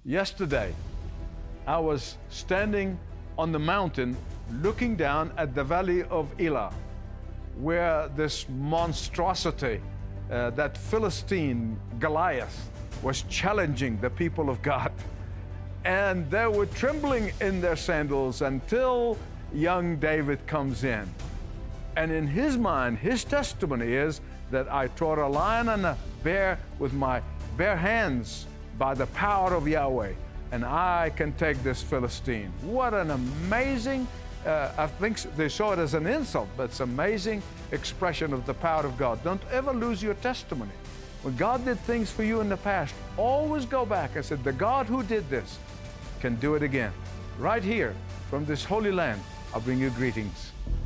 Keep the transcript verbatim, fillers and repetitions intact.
Yesterday, I was standing on the mountain looking down at the valley of Elah, where this monstrosity, uh, that Philistine Goliath, was challenging the people of God. And they were trembling in their sandals until young David comes in. And in his mind, his testimony is that I trod a lion and a bear with my bare hands by the power of Yahweh, and I can take this Philistine. What an amazing, uh, I think they saw it as an insult, but it's an amazing expression of the power of God. Don't ever lose your testimony. When God did things for you in the past, always go back and say, the God who did this can do it again. Right here, from this holy land, I'll bring you greetings.